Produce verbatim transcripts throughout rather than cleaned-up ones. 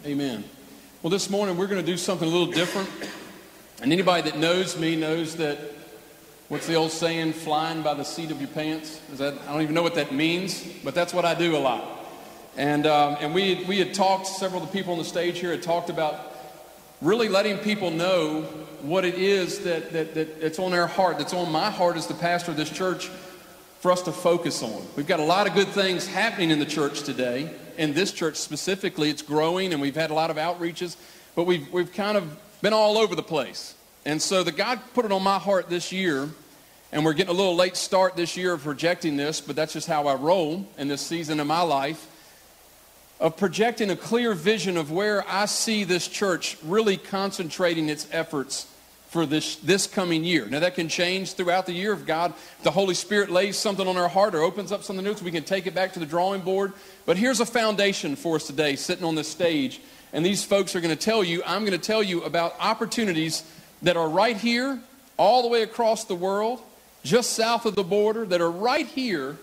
Amen. Well, this morning we're going to do something a little different. And anybody that knows me knows that, what's the old saying, flying by the seat of your pants? Is that, I don't even know what that means, but that's what I do a lot. And um, and we, we had talked, several of the people on the stage here had talked about really letting people know what it is that, that, that it's on their heart, that's on my heart as the pastor of this church for us to focus on. We've got a lot of good things happening in the church today. In this church specifically, it's growing, and we've had a lot of outreaches, but we've we've kind of been all over the place. And so the God put it on my heart this year, and we're getting a little late start this year of projecting this, but that's just how I roll in this season of my life, of projecting a clear vision of where I see this church really concentrating its efforts for this this coming year. Now that can change throughout the year if God, if the Holy Spirit lays something on our heart or opens up something new so we can take it back to the drawing board. But here's a foundation for us today sitting on this stage. And these folks are going to tell you, I'm going to tell you about opportunities that are right here, all the way across the world, just south of the border, that are right here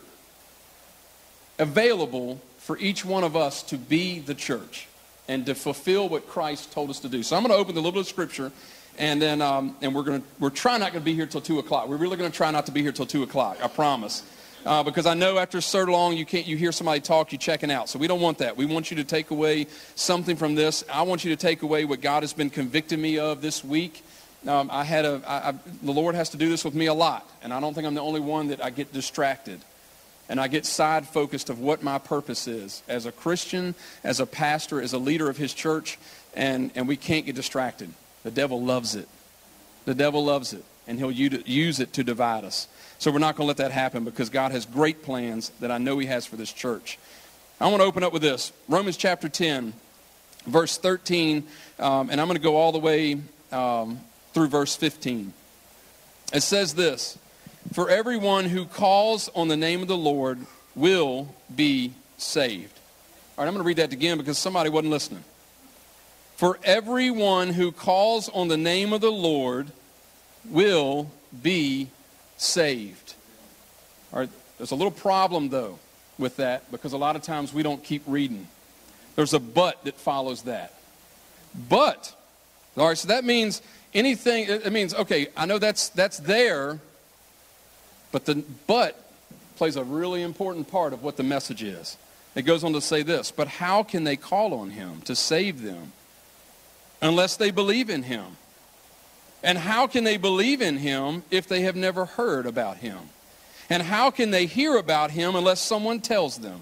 available for each one of us to be the church and to fulfill what Christ told us to do. So I'm going to open a little bit of scripture. And then, um, and we're going to, we're trying not going to be here till two o'clock. We're really going to try not to be here till two o'clock. I promise, uh, because I know after so long you can't. You hear somebody talk, you checking out. So we don't want that. We want you to take away something from this. I want you to take away what God has been convicting me of this week. Um, I had a, I, I, the Lord has to do this with me a lot, and I don't think I'm the only one that I get distracted, and I get side focused of what my purpose is as a Christian, as a pastor, as a leader of His church, and and we can't get distracted. The devil loves it. The devil loves it, and he'll use it to divide us. So we're not going to let that happen because God has great plans that I know He has for this church. I want to open up with this. Romans chapter ten, verse thirteen, um, and I'm going to go all the way um, through verse fifteen. It says this: "For everyone who calls on the name of the Lord will be saved." All right, I'm going to read that again because somebody wasn't listening. For everyone who calls on the name of the Lord will be saved. All right, there's a little problem, though, with that because a lot of times we don't keep reading. There's a but that follows that. But, all right, so that means anything, it means, okay, I know that's that's there, but the but plays a really important part of what the message is. It goes on to say this: but how can they call on Him to save them unless they believe in Him? And how can they believe in Him if they have never heard about Him? And how can they hear about Him unless someone tells them?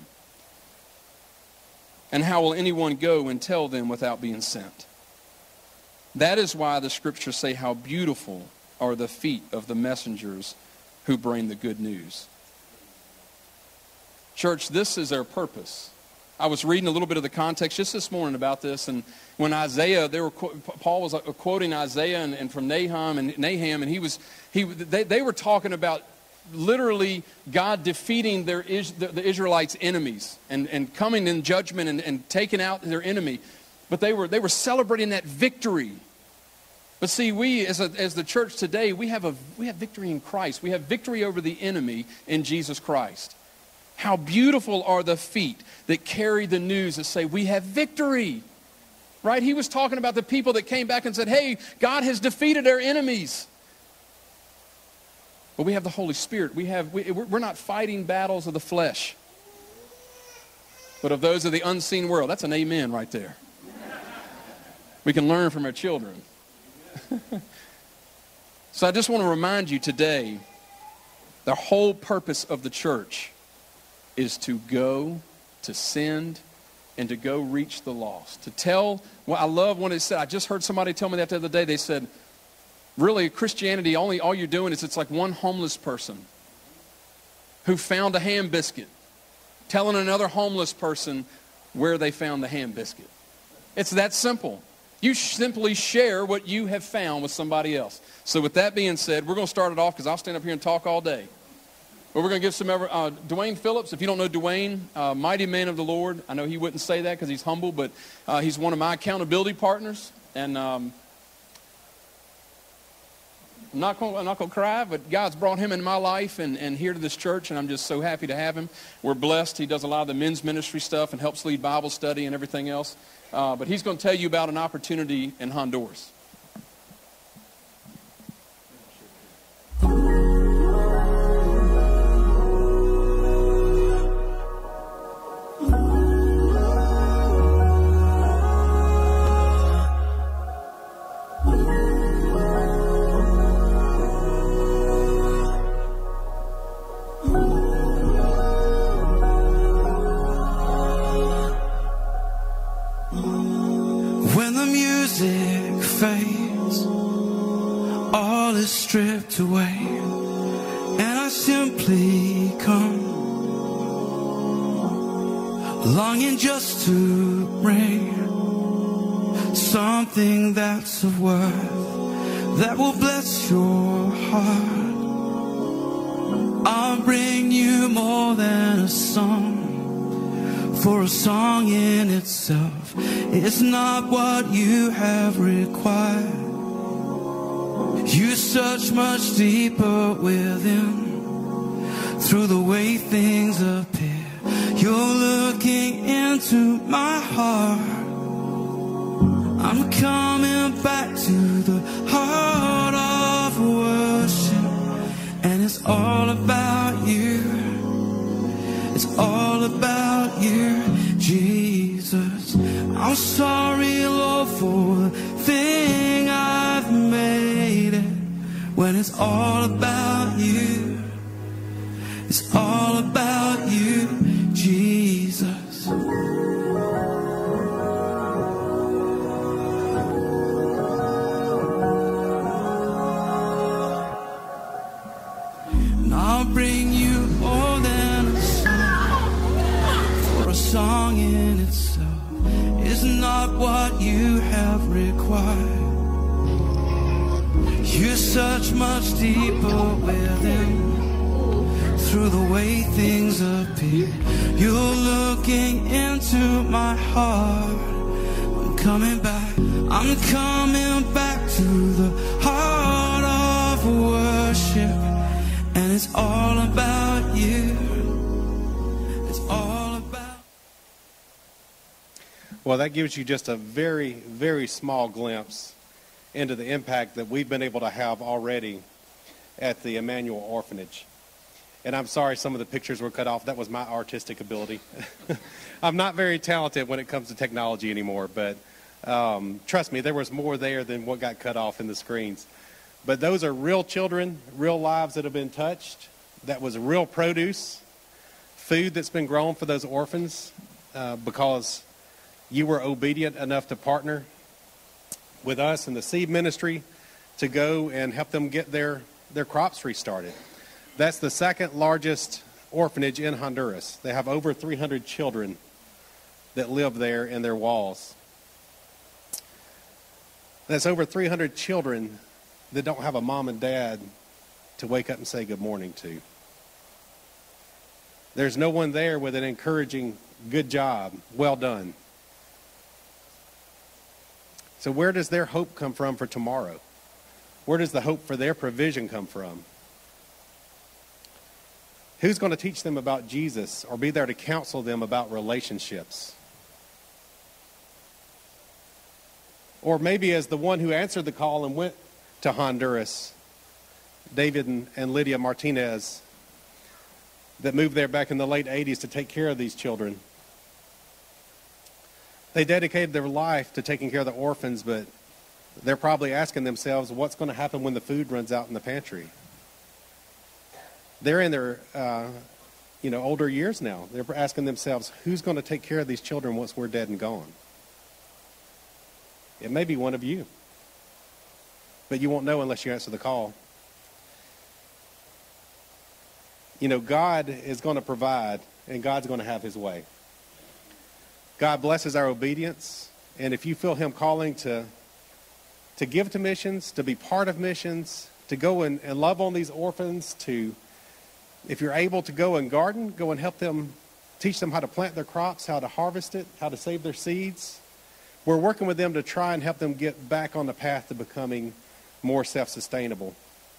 And how will anyone go and tell them without being sent? That is why the scriptures say how beautiful are the feet of the messengers who bring the good news. Church, this is our purpose. I was reading a little bit of the context just this morning about this, and when Isaiah, they were Paul was quoting Isaiah and, and from Nahum and Nahum, and he was he they, they were talking about literally God defeating their the, the Israelites' enemies and, and coming in judgment and, and taking out their enemy, but they were they were celebrating that victory. But see, we as a, as the church today, we have a we have victory in Christ. We have victory over the enemy in Jesus Christ. How beautiful are the feet that carry the news that say, we have victory. Right? He was talking about the people that came back and said, hey, God has defeated our enemies. But we have the Holy Spirit. We have, we, we're not fighting battles of the flesh, but of those of the unseen world. That's an amen right there. We can learn from our children. So I just want to remind you today, the whole purpose of the church is to go, to send, and to go reach the lost. To tell, well, I love when it said, I just heard somebody tell me that the other day. They said, really, Christianity, only all you're doing is it's like one homeless person who found a ham biscuit, telling another homeless person where they found the ham biscuit. It's that simple. You simply share what you have found with somebody else. So with that being said, we're going to start it off because I'll stand up here and talk all day. But we're going to give some, uh, Dwayne Phillips, if you don't know Dwayne, uh, mighty man of the Lord. I know he wouldn't say that because he's humble, but uh, he's one of my accountability partners. And um, I'm not going I'm not going to cry, but God's brought him into my life and, and here to this church, and I'm just so happy to have him. We're blessed. He does a lot of the men's ministry stuff and helps lead Bible study and everything else. Uh, but he's going to tell you about an opportunity in Honduras. Stripped away, and I simply come, longing just to bring something that's of worth, that will bless your heart. I'll bring you more than a song, for a song in itself is not what you have required. You search much deeper within, through the way things appear. You're looking into my heart. I'm coming back to the heart of worship, and it's all about you. It's all about you, Jesus. I'm sorry, Lord, for the thing I've made it. When it's all about you, it's all about you, Jesus. And I'll bring you more than a song, for a song in itself is not what you have required. You search much deeper within, through the way things appear. You're looking into my heart. I'm coming back, I'm coming back to the heart of worship, and it's all about you. It's all about. Well, that gives you just a very, very small glimpse into the impact that we've been able to have already at the Emmanuel Orphanage. And I'm sorry some of the pictures were cut off. That was my artistic ability. I'm not very talented when it comes to technology anymore, but um, trust me, there was more there than what got cut off in the screens. But those are real children, real lives that have been touched. That was real produce, food that's been grown for those orphans uh, because you were obedient enough to partner with us in the seed ministry to go and help them get their, their crops restarted. That's the second largest orphanage in Honduras. They have over three hundred children that live there in their walls. That's over three hundred children that don't have a mom and dad to wake up and say good morning to. There's no one there with an encouraging, good job, well done. So where does their hope come from for tomorrow? Where does the hope for their provision come from? Who's going to teach them about Jesus or be there to counsel them about relationships? Or maybe as the one who answered the call and went to Honduras, David and, and Lydia Martinez, that moved there back in the late eighties to take care of these children. They dedicated their life to taking care of the orphans, but they're probably asking themselves, what's going to happen when the food runs out in the pantry? They're in their uh, you know, older years now. They're asking themselves, who's going to take care of these children once we're dead and gone? It may be one of you, but you won't know unless you answer the call. You know, God is going to provide, and God's going to have his way. God blesses our obedience, and if you feel him calling to, to give to missions, to be part of missions, to go and, and love on these orphans, to, if you're able to go and garden, go and help them, teach them how to plant their crops, how to harvest it, how to save their seeds. We're working with them to try and help them get back on the path to becoming more self-sustainable.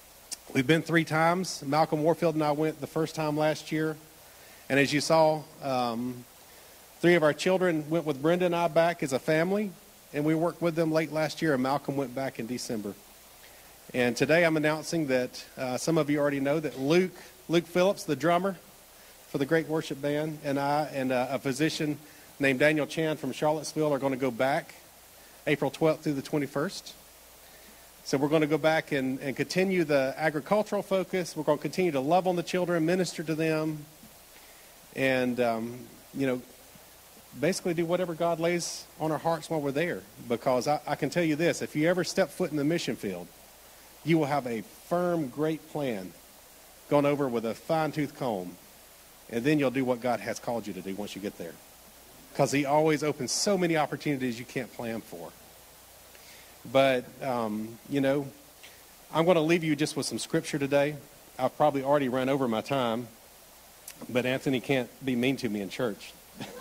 We've been three times. Malcolm Warfield and I went the first time last year. And as you saw, um, three of our children went with Brenda and I back as a family. And we worked with them late last year, and Malcolm went back in December. And today I'm announcing that uh, some of you already know that Luke, Luke Phillips, the drummer for the Great Worship Band, and I and uh, a physician named Daniel Chan from Charlottesville are going to go back April twelfth through the twenty-first. So we're going to go back and, and continue the agricultural focus. We're going to continue to love on the children, minister to them, and, um, you know, basically do whatever God lays on our hearts while we're there. Because I, I can tell you this, if you ever step foot in the mission field, you will have a firm, great plan gone over with a fine-tooth comb, and then you'll do what God has called you to do once you get there. Because he always opens so many opportunities you can't plan for. But, um, you know, I'm going to leave you just with some scripture today. I've probably already run over my time, but Anthony can't be mean to me in church.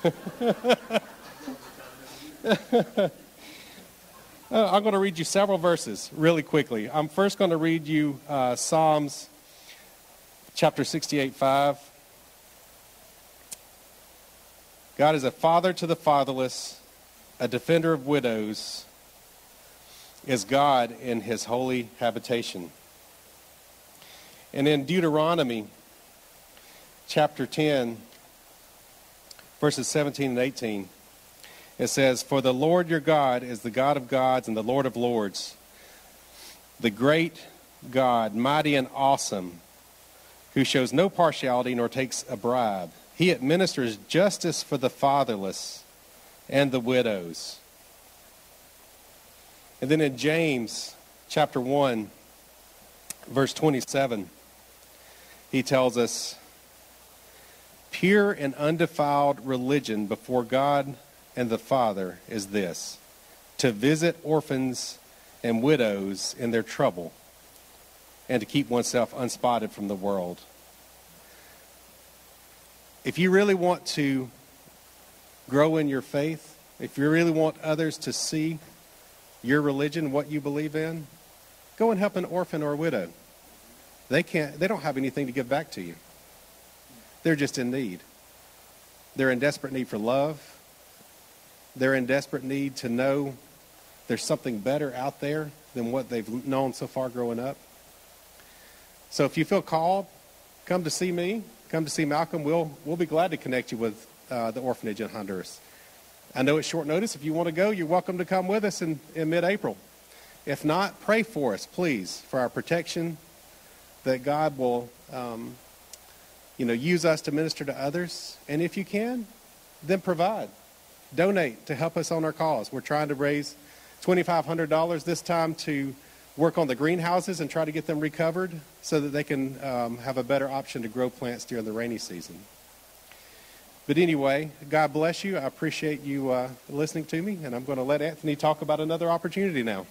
I'm going to read you several verses really quickly. I'm first going to read you uh, Psalms chapter sixty-eight, five. God is a father to the fatherless, a defender of widows, is God in his holy habitation. And in Deuteronomy chapter ten, verses seventeen and eighteen, it says, "For the Lord your God is the God of gods and the Lord of lords, the great God, mighty and awesome, who shows no partiality nor takes a bribe. He administers justice for the fatherless and the widows." And then in James chapter one, verse twenty-seven, he tells us, "Pure and undefiled religion before God and the Father is this, to visit orphans and widows in their trouble, and to keep oneself unspotted from the world." If you really want to grow in your faith, if you really want others to see your religion, what you believe in, go and help an orphan or a widow. They can't, they don't have anything to give back to you. They're just in need. They're in desperate need for love. They're in desperate need to know there's something better out there than what they've known so far growing up. So if you feel called, come to see me, come to see Malcolm. We'll, we'll be glad to connect you with uh, the orphanage in Honduras. I know it's short notice. If you want to go, you're welcome to come with us in, in mid-April. If not, pray for us, please, for our protection, that God will, um, you know, use us to minister to others. And if you can, then provide. Donate to help us on our cause. We're trying to raise twenty-five hundred dollars this time to work on the greenhouses and try to get them recovered so that they can um, have a better option to grow plants during the rainy season. But anyway, God bless you. I appreciate you uh, listening to me, and I'm going to let Anthony talk about another opportunity now.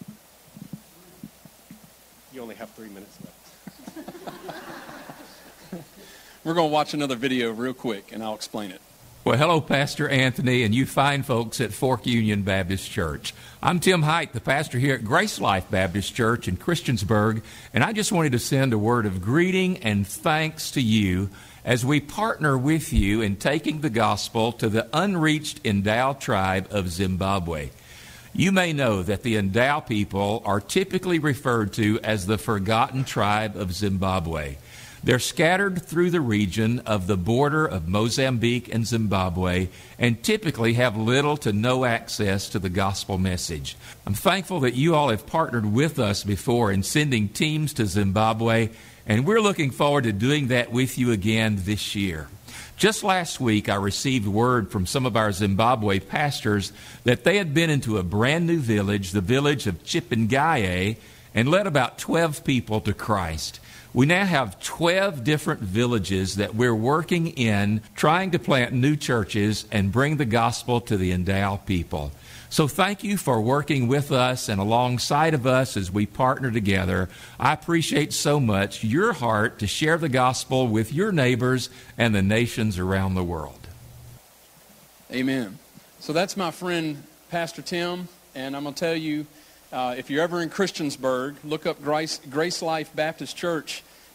You only have three minutes left. We're going to watch another video real quick, and I'll explain it. Well, hello, Pastor Anthony, and you fine folks at Fork Union Baptist Church. I'm Tim Height, the pastor here at Grace Life Baptist Church in Christiansburg, and I just wanted to send a word of greeting and thanks to you as we partner with you in taking the gospel to the unreached Ndau tribe of Zimbabwe. You may know that the Ndau people are typically referred to as the forgotten tribe of Zimbabwe. They're scattered through the region of the border of Mozambique and Zimbabwe and typically have little to no access to the gospel message. I'm thankful that you all have partnered with us before in sending teams to Zimbabwe, and we're looking forward to doing that with you again this year. Just last week, I received word from some of our Zimbabwe pastors that they had been into a brand new village, the village of Chipingaye, and led about twelve people to Christ. We now have twelve different villages that we're working in, trying to plant new churches and bring the gospel to the Ndau people. So thank you for working with us and alongside of us as we partner together. I appreciate so much your heart to share the gospel with your neighbors and the nations around the world. Amen. So that's my friend, Pastor Tim, and I'm going to tell you, Uh, if you're ever in Christiansburg, look up Grace, Grace Life Baptist Church.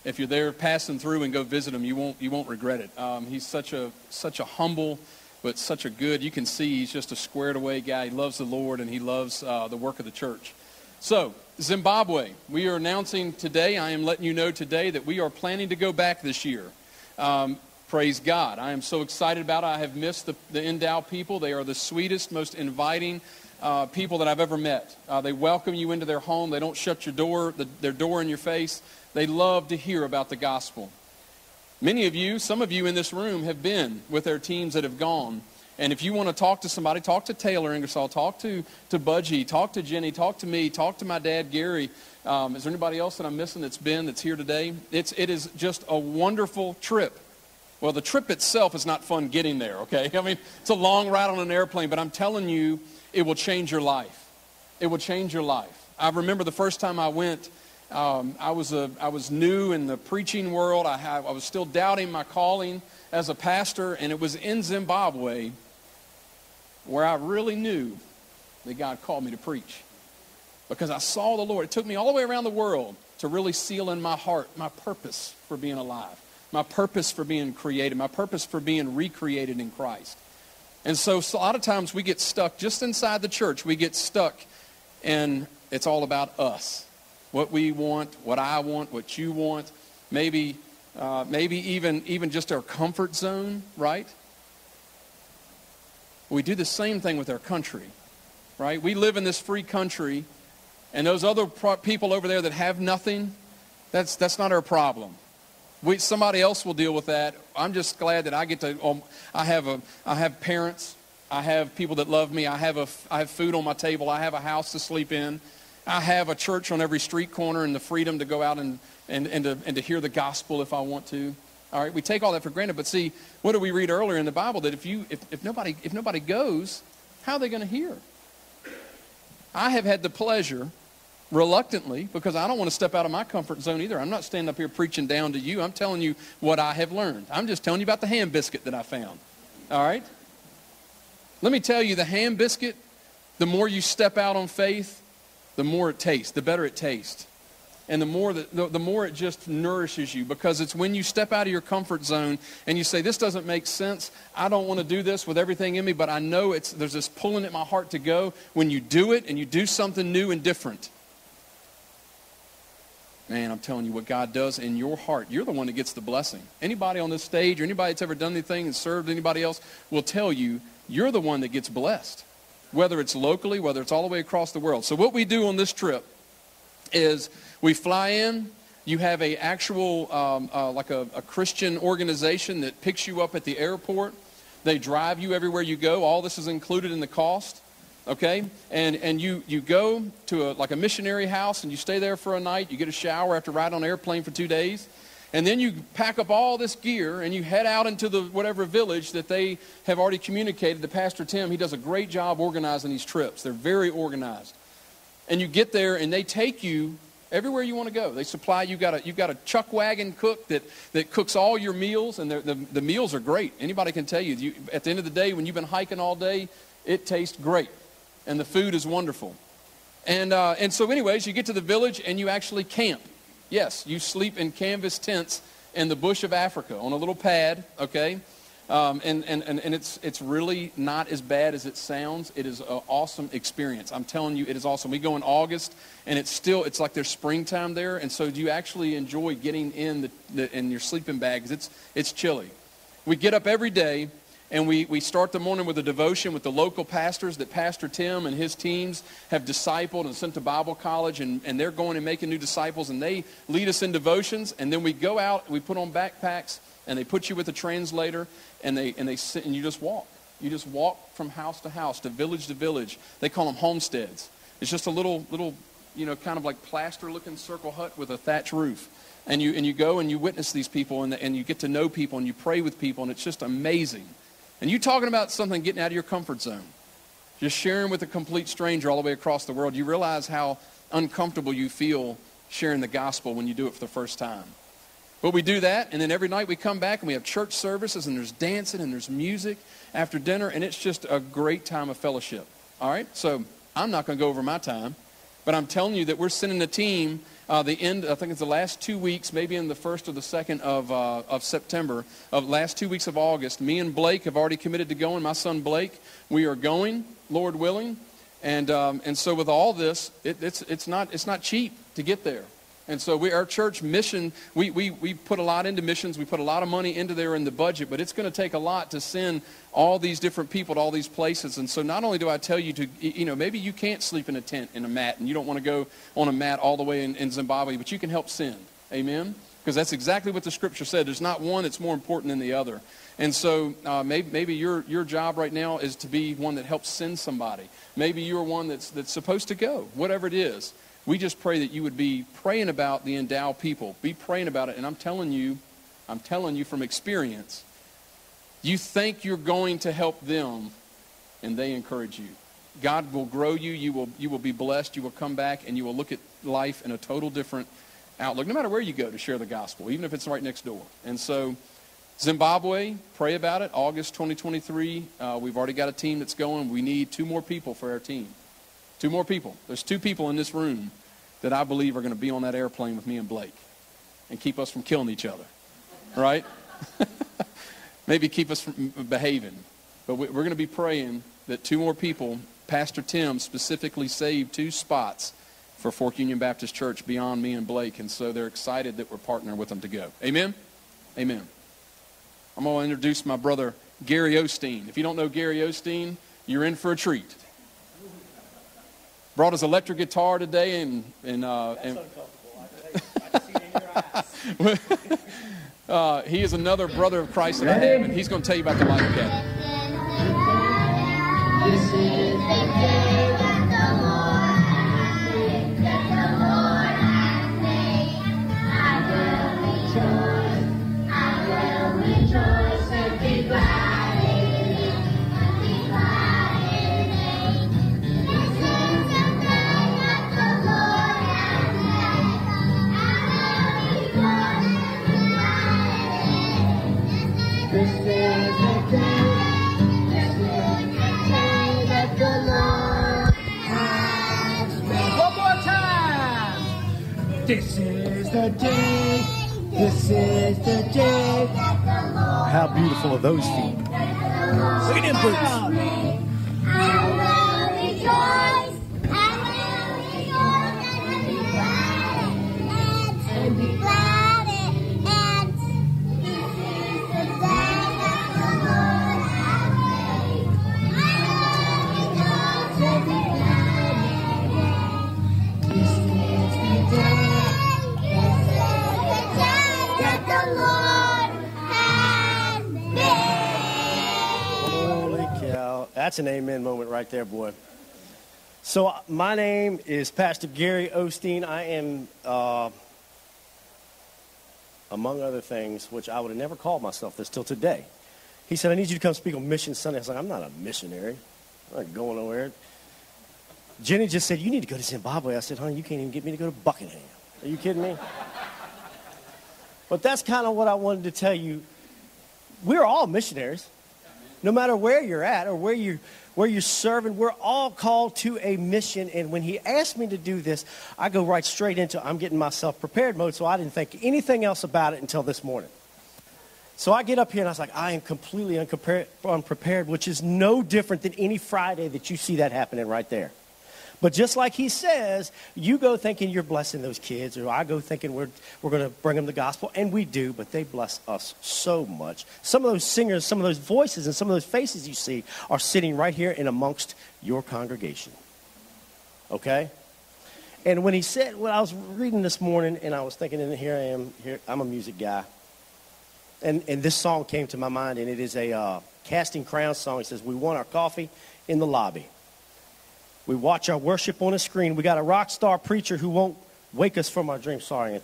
If you're there passing through and go visit him, you won't you won't regret it. Um, he's such a such a humble, but such a good. You can see he's just a squared away guy. He loves the Lord and he loves uh, the work of the church. So Zimbabwe, we are announcing today. I am letting you know today that we are planning to go back this year. Um, praise God! I am so excited about it. I have missed the the Endow people. They are the sweetest, most inviting uh, people that I've ever met. Uh, they welcome you into their home. They don't shut your door, the, their door in your face. They love to hear about the gospel. Many of you, some of you in this room have been with their teams that have gone. And if you want to talk to somebody, talk to Taylor Ingersoll, talk to, to Budgie, talk to Jenny, talk to me, talk to my dad, Gary. Um, is there anybody else that I'm missing that's been, that's here today? It's, it is just a wonderful trip. Well, the trip itself is not fun getting there, okay? I mean, it's a long ride on an airplane, but I'm telling you, it will change your life. It will change your life. I remember the first time I went, Um, I was a, I was new in the preaching world. I, have, I was still doubting my calling as a pastor, and it was in Zimbabwe where I really knew that God called me to preach, because I saw the Lord. It took me all the way around the world to really seal in my heart my purpose for being alive, my purpose for being created, my purpose for being recreated in Christ. And so, so a lot of times we get stuck just inside the church. We get stuck, and it's all about us. What we want, what I want, what you want, maybe uh, maybe even, even just our comfort zone, right? We do the same thing with our country, right? We live in this free country, and those other pro- people over there that have nothing, that's that's not our problem. We, somebody else will deal with that. I'm just glad that I get to, um, I have a, I have parents, I have people that love me, I have a, I have food on my table, I have a house to sleep in. I have a church on every street corner and the freedom to go out and, and, and, to, and to hear the gospel if I want to. All right, we take all that for granted. But see, what did we read earlier in the Bible? That if you if, if nobody if nobody goes, how are they going to hear? I have had the pleasure, reluctantly, because I don't want to step out of my comfort zone either. I'm not standing up here preaching down to you. I'm telling you what I have learned. I'm just telling you about the ham biscuit that I found. All right? Let me tell you, the ham biscuit, the more you step out on faith, the more it tastes, the better it tastes. And the more that, the, the more it just nourishes you, because it's when you step out of your comfort zone and you say, this doesn't make sense. I don't want to do this with everything in me, but I know it's there's this pulling at my heart to go. When you do it and you do something new and different, man, I'm telling you what God does in your heart. You're the one that gets the blessing. Anybody on this stage or anybody that's ever done anything and served anybody else will tell you, you're the one that gets blessed. Whether it's locally, whether it's all the way across the world. So what we do on this trip is we fly in. You have a actual, um, uh, like a, a Christian organization that picks you up at the airport. They drive you everywhere you go. All this is included in the cost, okay? And and you, you go to a, like a missionary house and you stay there for a night. You get a shower after riding on an airplane for two days. And then you pack up all this gear and you head out into the whatever village that they have already communicated. The Pastor Tim, he does a great job organizing these trips. They're very organized. And you get there and they take you everywhere you want to go. They supply, you've got a, you've got a chuck wagon cook that, that cooks all your meals, and the, the meals are great. Anybody can tell you, you, at the end of the day, when you've been hiking all day, it tastes great. And the food is wonderful. And, uh, and so anyways, you get to the village and you actually camp. Yes, you sleep in canvas tents in the bush of Africa on a little pad, okay? Um, and and, and, and it's, it's really not as bad as it sounds. It is an awesome experience. I'm telling you, it is awesome. We go in August, and it's still, it's like there's springtime there, and so you actually enjoy getting in, the, the, in your sleeping bag because it's, it's chilly. We get up every day, and we, we start the morning with a devotion with the local pastors that Pastor Tim and his teams have discipled and sent to Bible college, and, and they're going and making new disciples, and they lead us in devotions, and then we go out, we put on backpacks, and they put you with a translator, and they and they sit, and you just walk. You just walk from house to house, to village to village. They call them homesteads. It's just a little, little, you know, kind of like plaster-looking circle hut with a thatch roof. And you and you go and you witness these people, and, and you get to know people, and you pray with people, and it's just amazing. And you talking about something getting out of your comfort zone, just sharing with a complete stranger all the way across the world, you realize how uncomfortable you feel sharing the gospel when you do it for the first time. But we do that, and then every night we come back and we have church services, and there's dancing and there's music after dinner, and it's just a great time of fellowship. All right? So I'm not going to go over my time, but I'm telling you that we're sending a team uh, the end, I think it's the last two weeks, maybe in the first or the second of, uh, of September, of last two weeks of August, me and Blake have already committed to going. My son Blake, we are going, Lord willing. And um, and so with all this, it, it's it's not it's not cheap to get there. And so we, our church mission, we, we, we put a lot into missions. We put a lot of money into there in the budget, but it's going to take a lot to send all these different people to all these places. And so not only do I tell you to, you know, maybe you can't sleep in a tent in a mat and you don't want to go on a mat all the way in, in Zimbabwe, but you can help send. Amen? Because that's exactly what the scripture said. There's not one that's more important than the other. And so uh, maybe, maybe your, your job right now is to be one that helps send somebody. Maybe you're one that's, that's supposed to go, whatever it is. We just pray that you would be praying about the Endow people. Be praying about it. And I'm telling you, I'm telling you from experience, you think you're going to help them, and they encourage you. God will grow you. You will, you will be blessed. You will come back, and you will look at life in a total different outlook, no matter where you go to share the gospel, even if it's right next door. And so Zimbabwe, pray about it. August twenty twenty-three, uh, we've already got a team that's going. We need two more people for our team. Two more people. There's two people in this room that I believe are going to be on that airplane with me and Blake and keep us from killing each other, right? Maybe keep us from behaving. But we're going to be praying that two more people, Pastor Tim specifically saved two spots for Fork Union Baptist Church beyond me and Blake, and so they're excited that we're partnering with them to go. Amen? Amen. I'm going to introduce my brother, Gary Osteen. If you don't know Gary Osteen, you're in for a treat. Brought his electric guitar today, and and, uh, and I see it in your eyes. uh, he is another brother of Christ that I have, and he's going to tell you about the Life Academy. This is the day that the Lord has made, that the Lord has made. I will rejoice, I will rejoice and be glad in it, and be glad in it. This is the day that the Lord has made. I will rejoice and be glad in it. This is the day. This is the day, this is the day. How beautiful are those feet? Look at them boots. I will rejoice, I will rejoice and be glad and be glad and this is the day that the Lord has made. I will rejoice and be glad. This is the day. Holy cow. That's an amen moment right there, boy. So uh, my name is Pastor Gary Osteen. I am, uh, among other things, which I would have never called myself this till today. He said, I need you to come speak on Mission Sunday. I was like, I'm not a missionary. I'm not going nowhere. Jenny just said, you need to go to Zimbabwe. I said, honey, you can't even get me to go to Buckingham. Are you kidding me? But that's kind of what I wanted to tell you. We're all missionaries. No matter where you're at or where you're, where you're serving, we're all called to a mission. And when he asked me to do this, I go right straight into I'm getting myself prepared mode, so I didn't think anything else about it until this morning. So I get up here and I was like, I am completely unprepared, unprepared, which is no different than any Friday that you see that happening right there. But just like he says, you go thinking you're blessing those kids, or I go thinking we're we're going to bring them the gospel, and we do, but they bless us so much. Some of those singers, some of those voices, and some of those faces you see are sitting right here in amongst your congregation. Okay? And when he said, when I was reading this morning, and I was thinking, and here I am, here I'm a music guy, and, and this song came to my mind, and it is a uh, Casting Crowns song. It says, we want our coffee in the lobby. We watch our worship on a screen. We got a rock star preacher who won't wake us from our dreams. Sorry,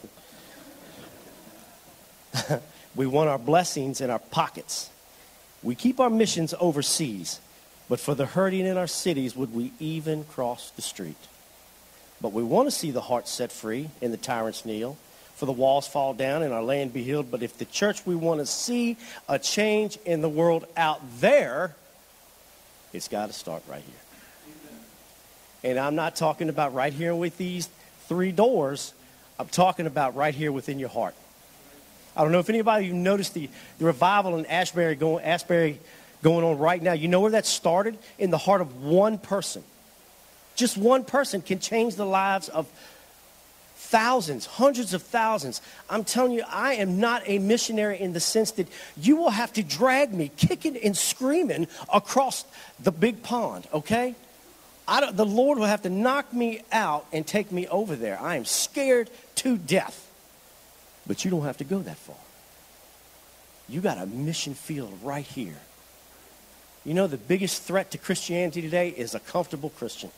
Anthony. We want our blessings in our pockets. We keep our missions overseas, but for the hurting in our cities, would we even cross the street? But we want to see the heart set free and the tyrants kneel, for the walls fall down and our land be healed. But if the church, we want to see a change in the world out there, it's got to start right here. And I'm not talking about right here with these three doors. I'm talking about right here within your heart. I don't know if anybody you noticed the, the revival in Ashbury going, Ashbury going on right now. You know where that started? In the heart of one person. Just one person can change the lives of thousands, hundreds of thousands. I'm telling you, I am not a missionary in the sense that you will have to drag me kicking and screaming across the big pond, okay? I don't, the Lord will have to knock me out and take me over there. I am scared to death. But you don't have to go that far. You got a mission field right here. You know, the biggest threat to Christianity today is a comfortable Christian.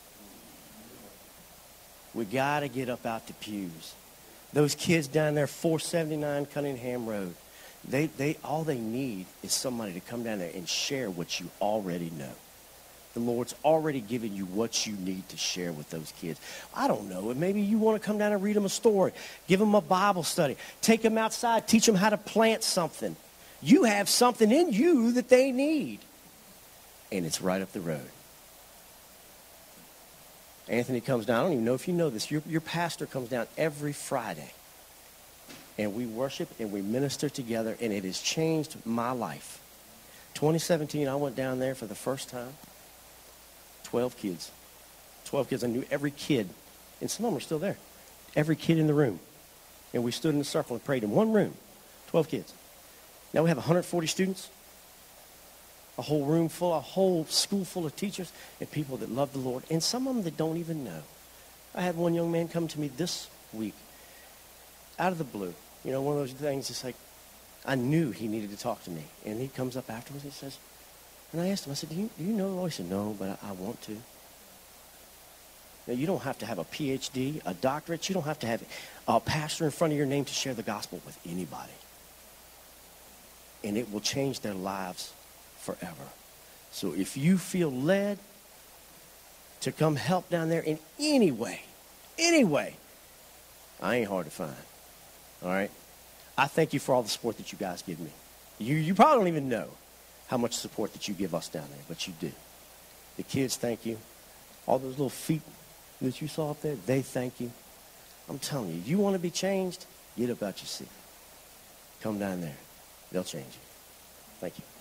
We got to get up out the pews. Those kids down there, four seventy-nine Cunningham Road, they, they, all they need is somebody to come down there and share what you already know. The Lord's already given you what you need to share with those kids. I don't know. Maybe you want to come down and read them a story. Give them a Bible study. Take them outside. Teach them how to plant something. You have something in you that they need. And it's right up the road. Anthony comes down. I don't even know if you know this. Your, your pastor comes down every Friday. And we worship and we minister together. And it has changed my life. twenty seventeen, I went down there for the first time. twelve kids. twelve kids. I knew every kid. And some of them are still there. Every kid in the room. And we stood in a circle and prayed in one room. twelve kids. Now we have one hundred forty students. A whole room full, a whole school full of teachers and people that love the Lord. And some of them that don't even know. I had one young man come to me this week. Out of the blue. You know, one of those things, it's like, I knew he needed to talk to me. And he comes up afterwards and he says, and I asked him, I said, do you, do you know the Lord? He said, no, but I, I want to. Now, you don't have to have a P H D, a doctorate. You don't have to have a pastor in front of your name to share the gospel with anybody. And it will change their lives forever. So if you feel led to come help down there in any way, any way, I ain't hard to find. All right? I thank you for all the support that you guys give me. You, you probably don't even know how much support that you give us down there, but you do. The kids thank you. All those little feet that you saw up there, they thank you. I'm telling you, you want to be changed, get up out your seat. Come down there. They'll change you. Thank you.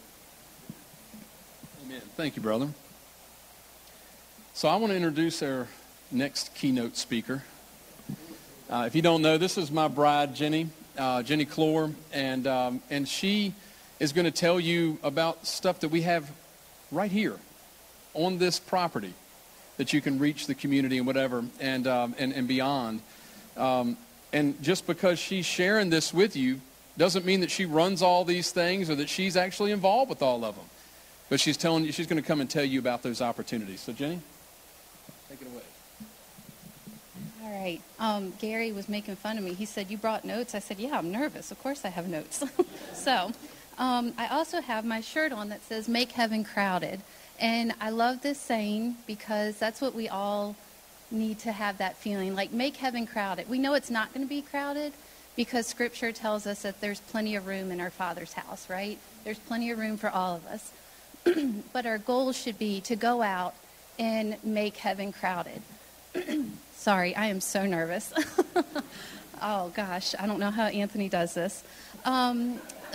Amen. Thank you, brother. So I want to introduce our next keynote speaker. Uh, if you don't know, this is my bride, Jenny, uh, Jenny Clore, and um, and she is going to tell you about stuff that we have right here on this property that you can reach the community and whatever and um, and, and beyond. Um, and just because she's sharing this with you doesn't mean that she runs all these things or that she's actually involved with all of them. But she's telling you, she's going to come and tell you about those opportunities. So, Jenny, take it away. All right. Um, Gary was making fun of me. He said, you brought notes? I said, yeah, I'm nervous. Of course I have notes. so, um, I also have my shirt on that says, Make Heaven Crowded. And I love this saying because that's what we all need to have, that feeling, like make heaven crowded. We know it's not going to be crowded because Scripture tells us that there's plenty of room in our Father's house, right? There's plenty of room for all of us. But our goal should be to go out and make heaven crowded. Sorry, I am so nervous. Oh, gosh, I don't know how Anthony does this. Um,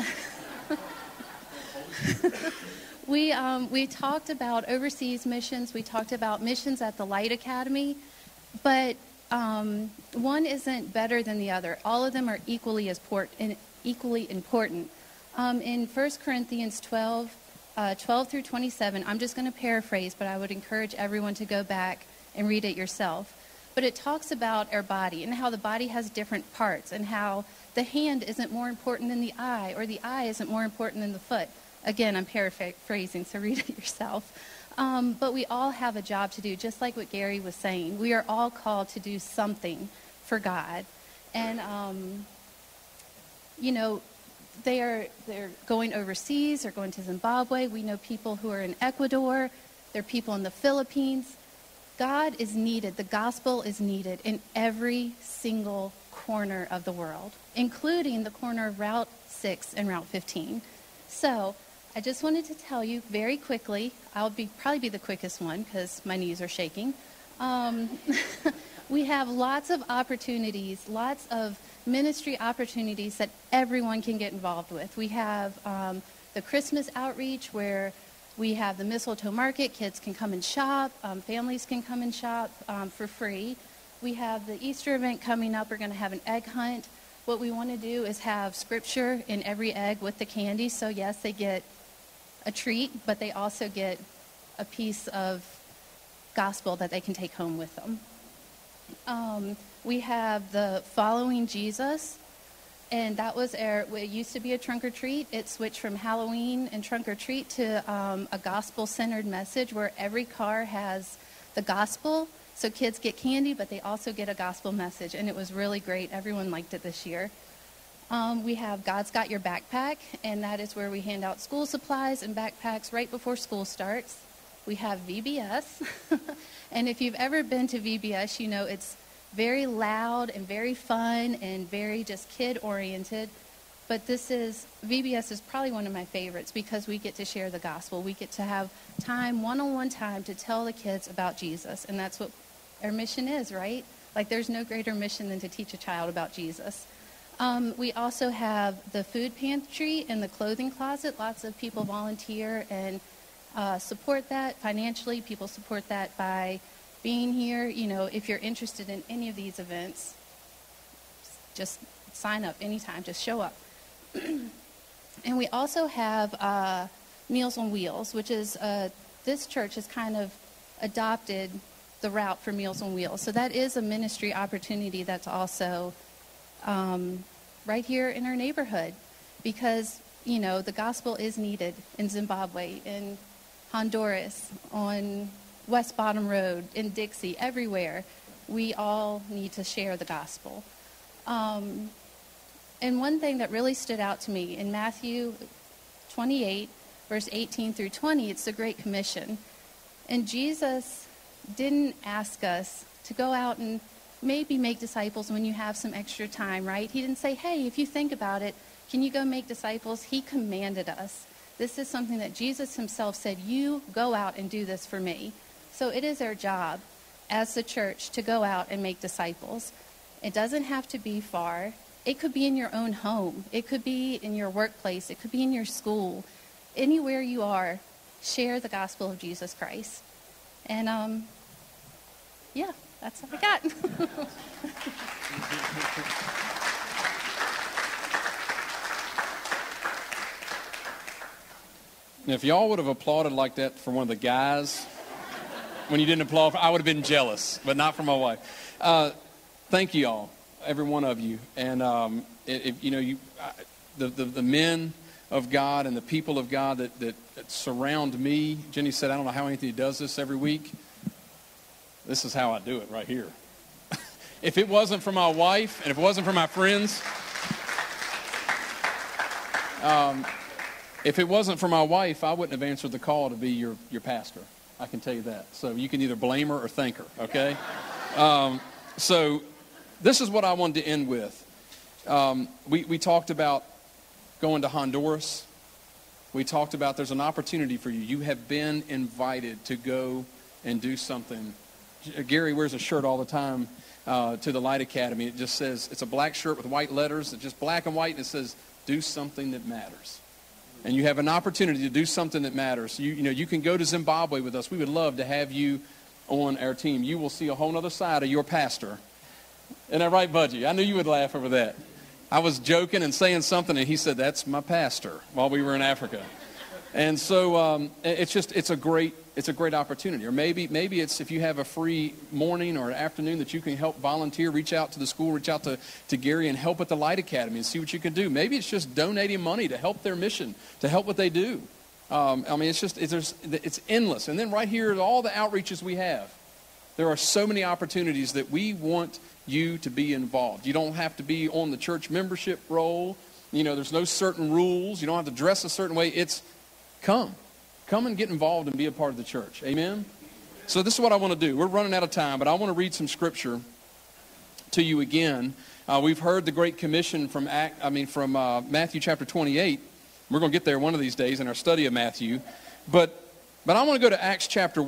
we, um, we talked about overseas missions. We talked about missions at the Light Academy. But um, one isn't better than the other. All of them are equally as port- equally important. Um, in First Corinthians twelve, Uh, twelve through twenty-seven, I'm just going to paraphrase, but I would encourage everyone to go back and read it yourself. But it talks about our body and how the body has different parts and how the hand isn't more important than the eye or the eye isn't more important than the foot. Again, I'm paraphrasing, so read it yourself. Um, but we all have a job to do, just like what Gary was saying. We are all called to do something for God. And, um, you know, They are they're going overseas. They're going to Zimbabwe. We know people who are in Ecuador. There are people in the Philippines. God is needed. The gospel is needed in every single corner of the world, including the corner of Route six and Route fifteen. So I just wanted to tell you very quickly. I'll be probably be the quickest one because my knees are shaking. Um, We have lots of opportunities, lots of ministry opportunities that everyone can get involved with. We have um, the Christmas outreach where we have the mistletoe market. Kids can come and shop. Um, families can come and shop um, for free. We have the Easter event coming up. We're going to have an egg hunt. What we want to do is have scripture in every egg with the candy. So, yes, they get a treat, but they also get a piece of gospel that they can take home with them. Um, we have the Following Jesus, and that was our, it used to be a trunk or treat. It switched from Halloween and trunk or treat to um, a gospel-centered message where every car has the gospel. So kids get candy, but they also get a gospel message, and it was really great. Everyone liked it this year. Um, we have God's Got Your Backpack, and that is where we hand out school supplies and backpacks right before school starts. We have V B S, and if you've ever been to V B S, you know it's very loud and very fun and very just kid-oriented. But this is, V B S is probably one of my favorites because we get to share the gospel. We get to have time, one-on-one time, to tell the kids about Jesus, and that's what our mission is, right? Like, there's no greater mission than to teach a child about Jesus. Um, we also have the food pantry and the clothing closet. Lots of people volunteer and uh, support that financially. People support that by being here. You know, if you're interested in any of these events, just sign up anytime. Just show up. And we also have uh, Meals on Wheels, which is, uh, this church has kind of adopted the route for Meals on Wheels. So that is a ministry opportunity that's also um, right here in our neighborhood because, you know, the gospel is needed in Zimbabwe, in Honduras, on West Bottom Road, in Dixie, everywhere. We all need to share the gospel. Um, and one thing that really stood out to me in Matthew twenty-eight, verse eighteen through twenty, it's the Great Commission. And Jesus didn't ask us to go out and maybe make disciples when you have some extra time, right? He didn't say, hey, if you think about it, can you go make disciples? He commanded us. This is something that Jesus himself said, you go out and do this for me. So it is our job as the church to go out and make disciples. It doesn't have to be far. It could be in your own home. It could be in your workplace. It could be in your school. Anywhere you are, share the gospel of Jesus Christ. And, um, yeah, that's all I got. Now, if y'all would have applauded like that for one of the guys when you didn't applaud, for, I would have been jealous, but not for my wife. Uh, thank you all, every one of you. And, um, if, you know, you, I, the, the, the men of God and the people of God that, that, that surround me. Jenny said, I don't know how Anthony does this every week. This is how I do it right here. If it wasn't for my wife and if it wasn't for my friends, um, if it wasn't for my wife, I wouldn't have answered the call to be your, your pastor. I can tell you that. So you can either blame her or thank her, okay? Um, so this is what I wanted to end with. Um, we, we talked about going to Honduras. We talked about there's an opportunity for you. You have been invited to go and do something. Gary wears a shirt all the time uh, to the Light Academy. It just says, it's a black shirt with white letters. It's just black and white, and it says, do something that matters. And you have an opportunity to do something that matters. You, you know, you can go to Zimbabwe with us. We would love to have you on our team. You will see a whole other side of your pastor. Isn't that right, Budgie? I knew you would laugh over that. I was joking and saying something, and he said, that's my pastor, while we were in Africa. And so um, it's just, it's a great, it's a great opportunity. Or maybe, maybe it's if you have a free morning or an afternoon that you can help volunteer, reach out to the school, reach out to, to Gary and help at the Light Academy and see what you can do. Maybe it's just donating money to help their mission, to help what they do. Um, I mean, it's just, it's, there's, it's endless. And then right here, all the outreaches we have. There are so many opportunities that we want you to be involved. You don't have to be on the church membership roll. You know, there's no certain rules. You don't have to dress a certain way. It's come. Come and get involved and be a part of the church. Amen? So this is what I want to do. We're running out of time, but I want to read some scripture to you again. Uh, we've heard the Great Commission from Act, I mean from uh, Matthew chapter twenty-eight. We're going to get there one of these days in our study of Matthew. But, but I want to go to Acts chapter one.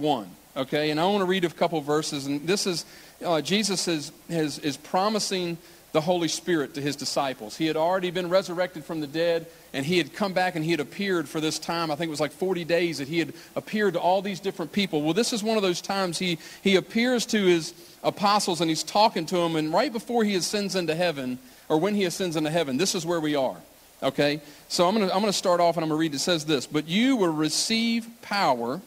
Okay, and I want to read a couple verses, and this is, uh, Jesus is, is, is promising the Holy Spirit to his disciples. He had already been resurrected from the dead, and he had come back and he had appeared for this time. I think it was like forty days that he had appeared to all these different people. Well, this is one of those times he, he appears to his apostles and he's talking to them, and right before he ascends into heaven, or when he ascends into heaven, this is where we are. Okay, so I'm going to I'm going to start off and I'm going to read. It says this: "But you will receive power."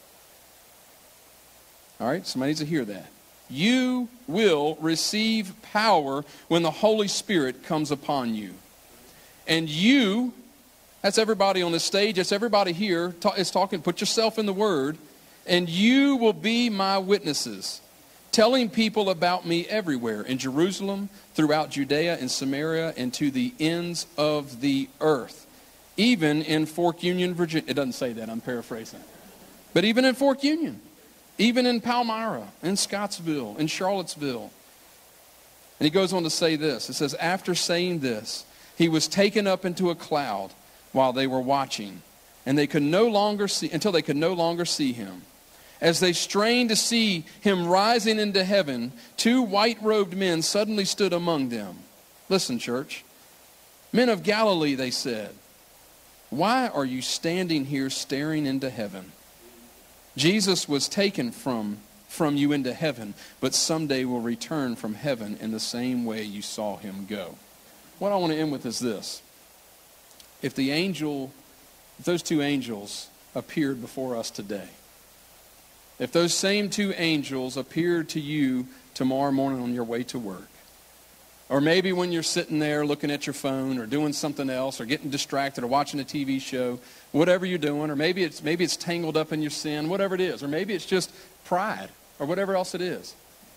All right, somebody needs to hear that. You will receive power when the Holy Spirit comes upon you. And you, that's everybody on this stage, that's everybody here is talking, put yourself in the Word, and you will be my witnesses, telling people about me everywhere, in Jerusalem, throughout Judea and Samaria, and to the ends of the earth. Even in Fork Union, Virginia. It doesn't say that, I'm paraphrasing. But even in Fork Union. Even in Palmyra, in Scottsville, in Charlottesville. And he goes on to say this. It says, after saying this, he was taken up into a cloud while they were watching, and they could no longer see, until they could no longer see him. As they strained to see him rising into heaven, two white-robed men suddenly stood among them. Listen, church. Men of Galilee, they said, why are you standing here staring into heaven? Jesus was taken from, from you into heaven, but someday will return from heaven in the same way you saw him go. What I want to end with is this. If the angel, if those two angels appeared before us today, if those same two angels appeared to you tomorrow morning on your way to work, or maybe when you're sitting there looking at your phone or doing something else or getting distracted or watching a T V show, whatever you're doing, or maybe it's maybe it's tangled up in your sin, whatever it is, or maybe it's just pride or whatever else it is.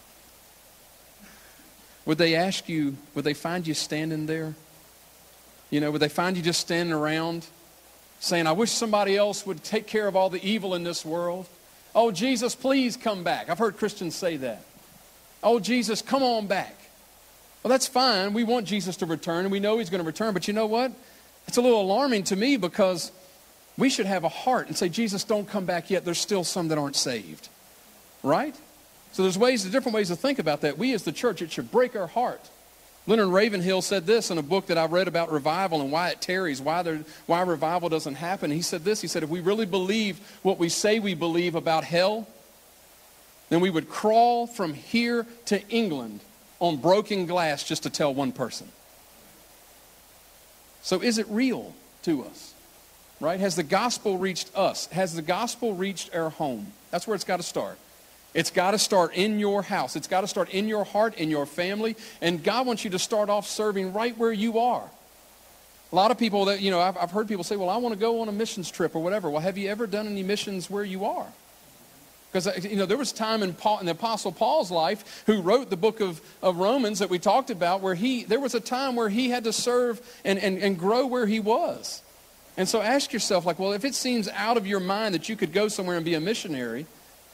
Would they ask you, would they find you standing there? You know, would they find you just standing around saying, I wish somebody else would take care of all the evil in this world? Oh, Jesus, please come back. I've heard Christians say that. Oh, Jesus, come on back. Well, that's fine. We want Jesus to return, and we know he's going to return. But you know what? It's a little alarming to me, because we should have a heart and say, Jesus, don't come back yet. There's still some that aren't saved. Right? So there's ways, different ways to think about that. We as the church, it should break our heart. Leonard Ravenhill said this in a book that I read about revival and why it tarries, why, there, why revival doesn't happen. He said this, he said, if we really believe what we say we believe about hell, then we would crawl from here to England on broken glass just to tell one person. So is it real to us? Right? Has the gospel reached us? Has the gospel reached our home? That's where it's got to start. It's got to start in your house. It's got to start in your heart, in your family. And God wants you to start off serving right where you are. A lot of people that, you know, I've, I've heard people say, well, I want to go on a missions trip or whatever. Well, have you ever done any missions where you are? Because, you know, there was time in, Paul, in the Apostle Paul's life, who wrote the book of, of Romans that we talked about, where he, there was a time where he had to serve and, and, and grow where he was. And so ask yourself, like, well, if it seems out of your mind that you could go somewhere and be a missionary,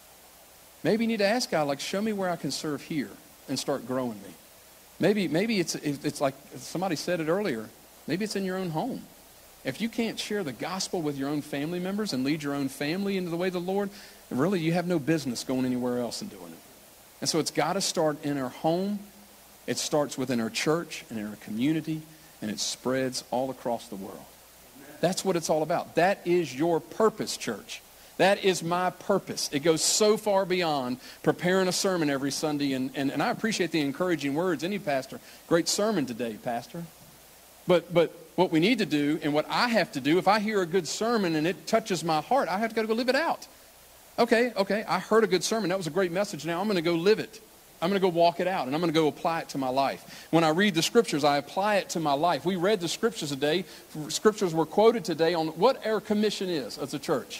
maybe you need to ask God, like, show me where I can serve here and start growing me. Maybe, maybe it's, it's like somebody said it earlier, maybe it's in your own home. If you can't share the gospel with your own family members and lead your own family into the way of the Lord, really you have no business going anywhere else and doing it. And so it's got to start in our home. It starts within our church and in our community, and it spreads all across the world. That's what it's all about. That is your purpose, church. That is my purpose. It goes so far beyond preparing a sermon every Sunday. And, and, and I appreciate the encouraging words. Any pastor, great sermon today, Pastor. But but what we need to do, and what I have to do, if I hear a good sermon and it touches my heart, I have to go live it out. Okay, okay, I heard a good sermon. That was a great message. Now I'm going to go live it. I'm going to go walk it out, and I'm going to go apply it to my life. When I read the scriptures, I apply it to my life. We read the scriptures today. Scriptures were quoted today on what our commission is as a church.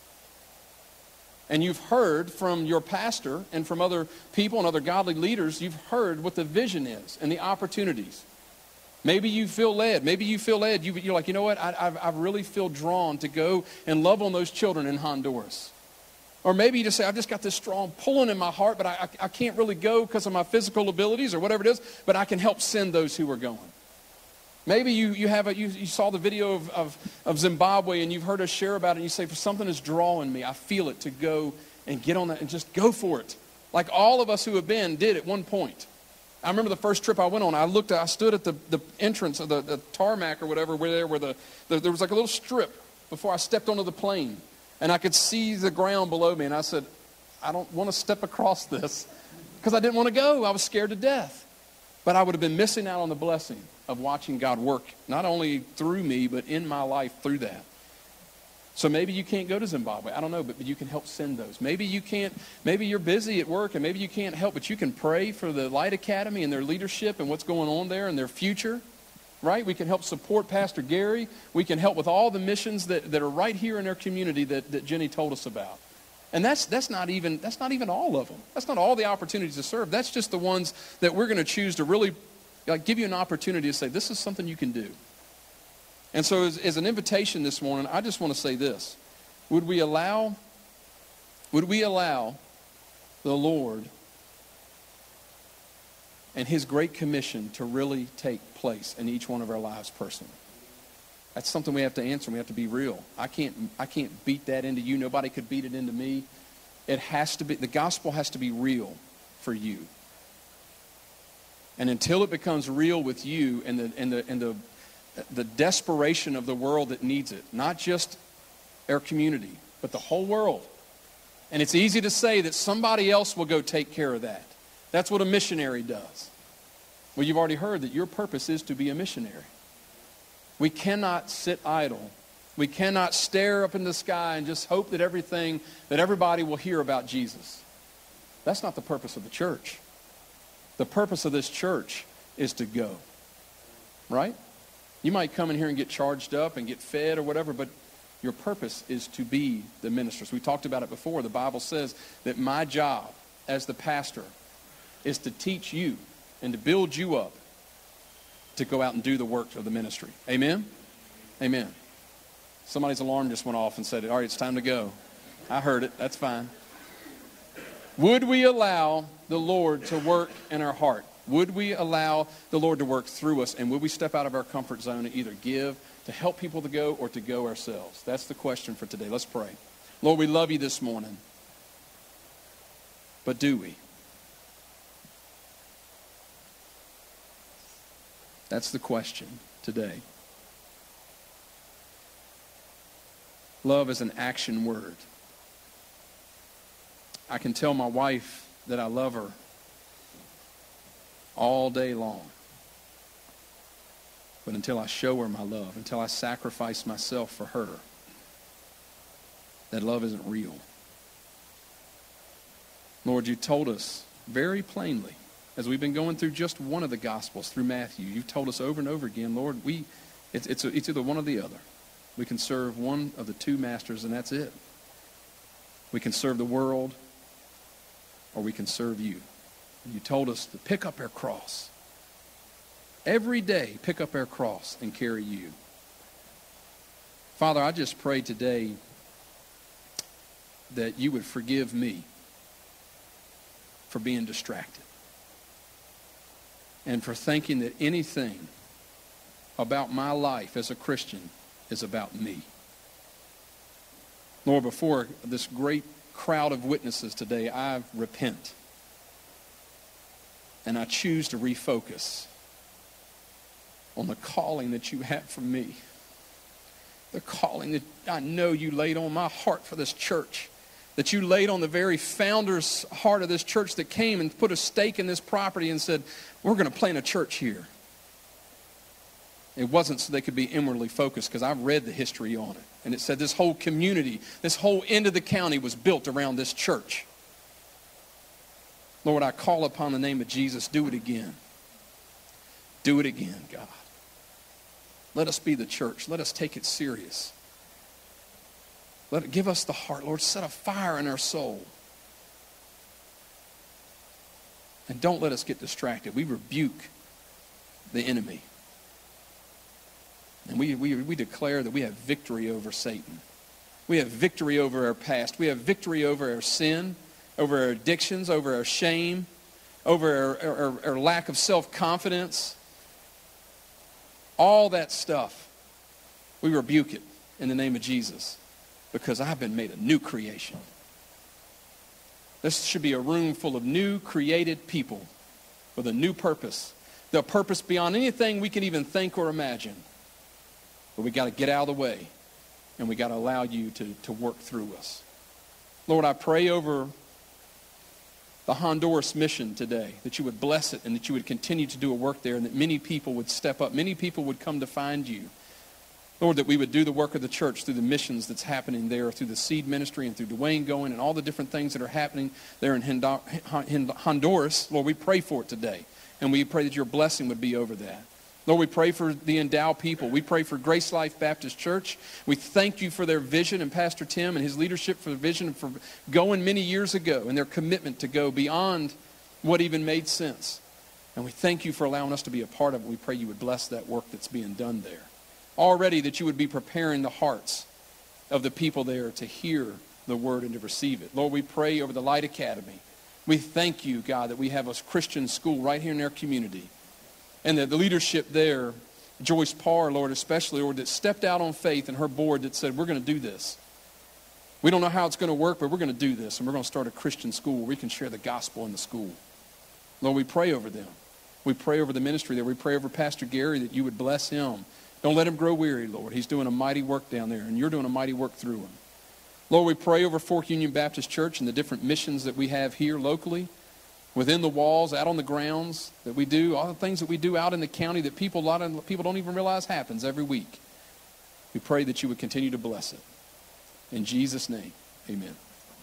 And you've heard from your pastor and from other people and other godly leaders, you've heard what the vision is and the opportunities. Maybe you feel led. Maybe you feel led. You, you're like, you know what? I, I, I really feel drawn to go and love on those children in Honduras. Or maybe you just say, I've just got this strong pulling in my heart, but I, I, I can't really go because of my physical abilities or whatever it is, but I can help send those who are going. Maybe you, you, have a, you, you saw the video of, of, of Zimbabwe and you've heard us share about it and you say, for something is drawing me. I feel it to go and get on that and just go for it. Like all of us who have been did at one point. I remember the first trip I went on, I looked, I stood at the, the entrance of the, the tarmac or whatever, where there, where the, the, there was like a little strip before I stepped onto the plane. And I could see the ground below me. And I said, I don't want to step across this because I didn't want to go. I was scared to death. But I would have been missing out on the blessing of watching God work, not only through me, but in my life through that. So maybe you can't go to Zimbabwe. I don't know, but, but you can help send those. Maybe you can't, maybe you're busy at work and maybe you can't help, but you can pray for the Light Academy and their leadership and what's going on there and their future, right? We can help support Pastor Gary. We can help with all the missions that, that are right here in our community that, that Jenny told us about. And that's, that's, not even, that's not even all of them. That's not all the opportunities to serve. That's just the ones that we're going to choose to really like, give you an opportunity to say, this is something you can do. And so as, as an invitation this morning, I just want to say this. Would we allow, would we allow the Lord and his great commission to really take place in each one of our lives personally? That's something we have to answer. We have to be real. I can't, I can't beat that into you. Nobody could beat it into me. It has to be, the gospel has to be real for you. And until it becomes real with you and the, and the, and the, the desperation of the world that needs it, not just our community, but the whole world. And it's easy to say that somebody else will go take care of that. That's what a missionary does. Well, you've already heard that your purpose is to be a missionary. We cannot sit idle. We cannot stare up in the sky and just hope that everything, that everybody will hear about Jesus. That's not the purpose of the church. The purpose of this church is to go. Right? You might come in here and get charged up and get fed or whatever, but your purpose is to be the ministers. We talked about it before. The Bible says that my job as the pastor is to teach you and to build you up to go out and do the work of the ministry. Amen? Amen. Somebody's alarm just went off and said, all right, it's time to go. I heard it. That's fine. Would we allow the Lord to work in our heart? Would we allow the Lord to work through us? And would we step out of our comfort zone and either give to help people to go or to go ourselves? That's the question for today. Let's pray. Lord, we love you this morning. But do we? That's the question today. Love is an action word. I can tell my wife that I love her all day long. But until I show her my love, until I sacrifice myself for her, that love isn't real. Lord, you told us very plainly, as we've been going through just one of the Gospels, through Matthew, you've told us over and over again, Lord, we it's, it's, it's either one or the other. We can serve one of the two masters, and that's it. We can serve the world, or we can serve you. You told us to pick up our cross. Every day, pick up our cross and carry you. Father, I just pray today that you would forgive me for being distracted and for thinking that anything about my life as a Christian is about me. Lord, before this great crowd of witnesses today, I repent. And I choose to refocus on the calling that you have for me. The calling that I know you laid on my heart for this church. That you laid on the very founder's heart of this church that came and put a stake in this property and said, we're going to plant a church here. It wasn't so they could be inwardly focused, because I've read the history on it. And it said this whole community, this whole end of the county was built around this church. Lord, I call upon the name of Jesus. Do it again. Do it again, God. Let us be the church. Let us take it serious. Let it give us the heart. Lord, set a fire in our soul. And don't let us get distracted. We rebuke the enemy. And we, we, we declare that we have victory over Satan. We have victory over our past. We have victory over our sin, over our addictions, over our shame, over our, our, our lack of self-confidence. All that stuff, we rebuke it in the name of Jesus, because I've been made a new creation. This should be a room full of new, created people with a new purpose. The purpose beyond anything we can even think or imagine. But we got to get out of the way, and we got to allow you to, to work through us. Lord, I pray over the Honduras mission today, that you would bless it and that you would continue to do a work there, and that many people would step up. Many people would come to find you. Lord, that we would do the work of the church through the missions that's happening there, through the seed ministry and through Dwayne going and all the different things that are happening there in Honduras. Lord, we pray for it today, and we pray that your blessing would be over that. Lord, we pray for the Endow people. We pray for Grace Life Baptist Church. We thank you for their vision and Pastor Tim and his leadership for the vision for going many years ago and their commitment to go beyond what even made sense. And we thank you for allowing us to be a part of it. We pray you would bless that work that's being done there. Already that you would be preparing the hearts of the people there to hear the word and to receive it. Lord, we pray over the Light Academy. We thank you, God, that we have a Christian school right here in our community. And that the leadership there, Joyce Parr, Lord, especially, Lord, that stepped out on faith and her board that said, we're going to do this. We don't know how it's going to work, but we're going to do this. And we're going to start a Christian school where we can share the gospel in the school. Lord, we pray over them. We pray over the ministry there. We pray over Pastor Gary that you would bless him. Don't let him grow weary, Lord. He's doing a mighty work down there, and you're doing a mighty work through him. Lord, we pray over Fork Union Baptist Church and the different missions that we have here locally, within the walls, out on the grounds that we do, all the things that we do out in the county that people, a lot of people don't even realize happens every week. We pray that you would continue to bless it. In Jesus' name, amen.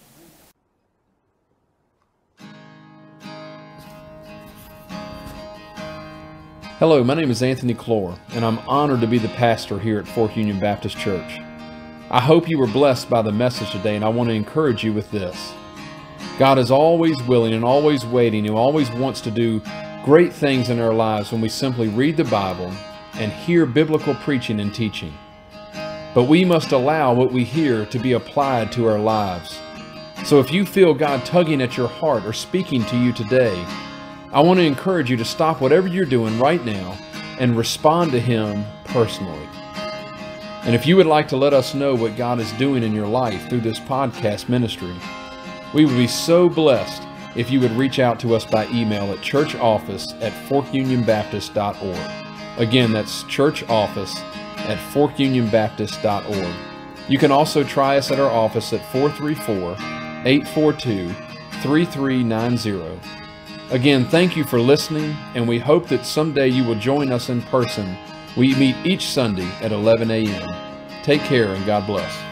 Hello, my name is Anthony Clore, and I'm honored to be the pastor here at Fork Union Baptist Church. I hope you were blessed by the message today, and I want to encourage you with this. God is always willing and always waiting and always wants to do great things in our lives when we simply read the Bible and hear biblical preaching and teaching. But we must allow what we hear to be applied to our lives. So if you feel God tugging at your heart or speaking to you today, I want to encourage you to stop whatever you're doing right now and respond to Him personally. And if you would like to let us know what God is doing in your life through this podcast ministry, we would be so blessed if you would reach out to us by email at churchoffice at fork union baptist dot org. Again, that's churchoffice at fork union baptist dot org. You can also try us at our office at four three four, eight four two, three three nine zero. Again, thank you for listening, and we hope that someday you will join us in person. We meet each Sunday at eleven a.m. Take care and God bless.